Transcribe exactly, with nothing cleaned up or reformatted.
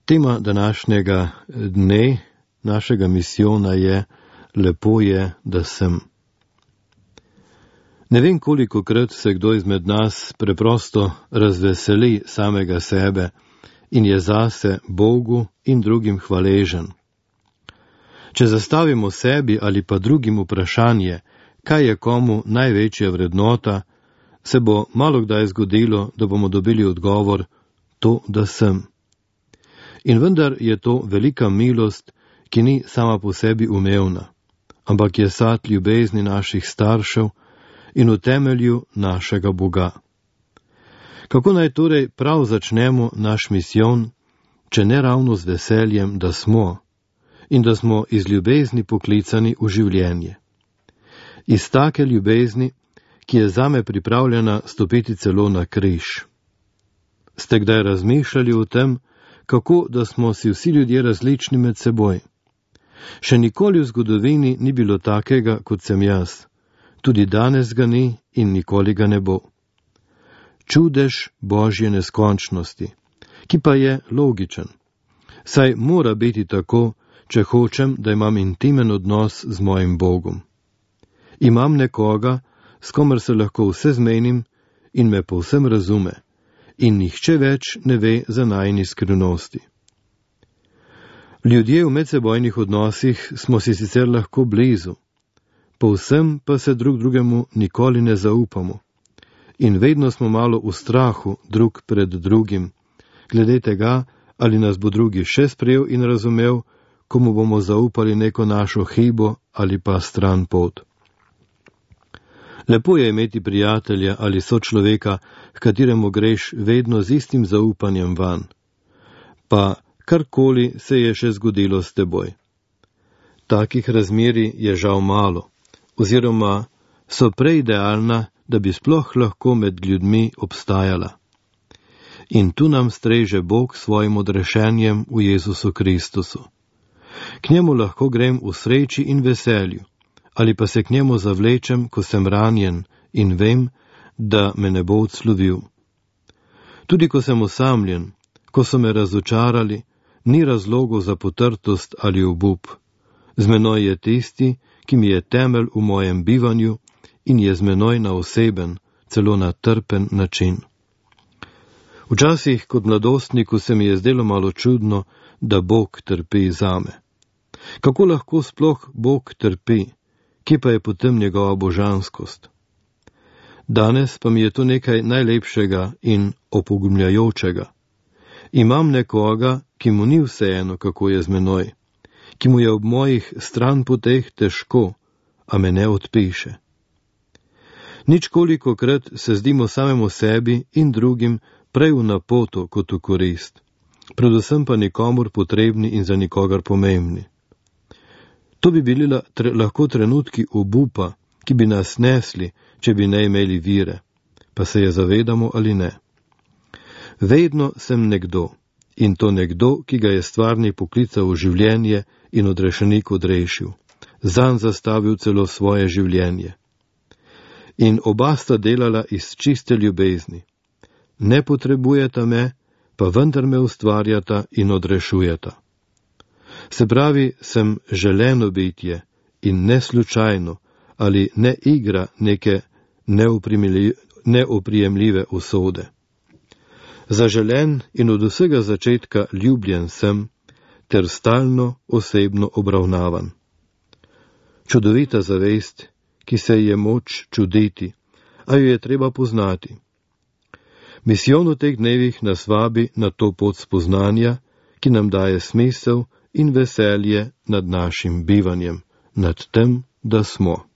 Tema današnjega dne, našega misijona je Lepo je, da sem. Ne vem, kolikokrat se kdo izmed nas preprosto razveseli samega sebe in je zase Bogu in drugim hvaležen. Če zastavimo sebi ali pa drugim vprašanje, kaj je komu največja vrednota, se bo malokdaj zgodilo, da bomo dobili odgovor, to, da sem. In vendar je to velika milost, ki ni sama po sebi umevna, ampak je sad ljubezni naših staršev in v temelju našega Boga. Kako naj torej prav začnemo naš misijon, če ne ravno z veseljem, da smo in da smo iz ljubezni poklicani v življenje. Iz take ljubezni, ki je zame pripravljena stopiti celo na križ. Ste kdaj razmišljali o tem, kako da smo si vsi ljudje različni med seboj? Še nikoli v zgodovini ni bilo takega, kot sem jaz. Tudi danes ga ni in nikoli ga ne bo. Čudež Božje neskončnosti, ki pa je logičen. Saj mora biti tako, če hočem, da imam intimen odnos z mojim Bogom. Imam nekoga, s komer se lahko vse zmenim in me povsem razume, in nihče več ne ve za najini skrivnosti. Ljudje v medsebojnih odnosih smo si sicer lahko blizu, povsem pa se drug drugemu nikoli ne zaupamo in vedno smo malo v strahu drug pred drugim, glede tega, ali nas bo drugi še sprejel in razumel, komu bomo zaupali neko našo hibo ali pa stran pot. Lepo je imeti prijatelja ali sočloveka, h kateremu greš vedno z istim zaupanjem van. Pa karkoli se je še zgodilo s teboj. Takih razmerij je žal malo, oziroma so preidealna, da bi sploh lahko med ljudmi obstajala. In tu nam streže Bog svojim odrešenjem v Jezusu Kristusu. K njemu lahko grem v sreči in veselju, ali pa se k njemu zavlečem, ko sem ranjen in vem, da me ne bo odslovil. Tudi ko sem osamljen, ko so me razočarali, ni razlogov za potrtost ali obup. Z menoj je tisti, ki mi je temelj v mojem bivanju in je z menoj na oseben, celo na trpen način. Včasih kot mladostniku se mi je zdelo malo čudno, da Bog trpi zame. Kako lahko sploh Bog trpi? Kje pa je potem njegova božanskost? Danes pa mi je to nekaj najlepšega in opogumljajočega. Imam nekoga, ki mu ni vseeno, kako je z menoj, ki mu je ob mojih stranpoteh težko, a me ne odpiše. Ničkolikokrat se zdimo samemu sebi in drugim prej v napoto kot v korist, predvsem pa nikomur potrebni in za nikogar pomembni. To bi bili tre, lahko trenutki obupa, ki bi nas nesli, če bi ne imeli vire, pa se je zavedamo ali ne. Vedno sem nekdo, in to nekdo, ki ga je stvarni poklical v življenje in odrešenik odrešil, zanj zastavil celo svoje življenje. In oba sta delala iz čiste ljubezni. Ne potrebujeta me, pa vendar me ustvarjata in odrešujeta. Se pravi, sem želeno bitje in ne slučajno ali ne igra neke neoprijemljive usode. Zaželen in od vsega začetka ljubljen sem, ter stalno osebno obravnavan. Čudovita zavest, ki se je moč čuditi, a jo je treba poznati. Misijon v teh dnevih nas vabi na to pot spoznanja, ki nam daje smisel in veselje nad našim bivanjem, nad tem, da smo.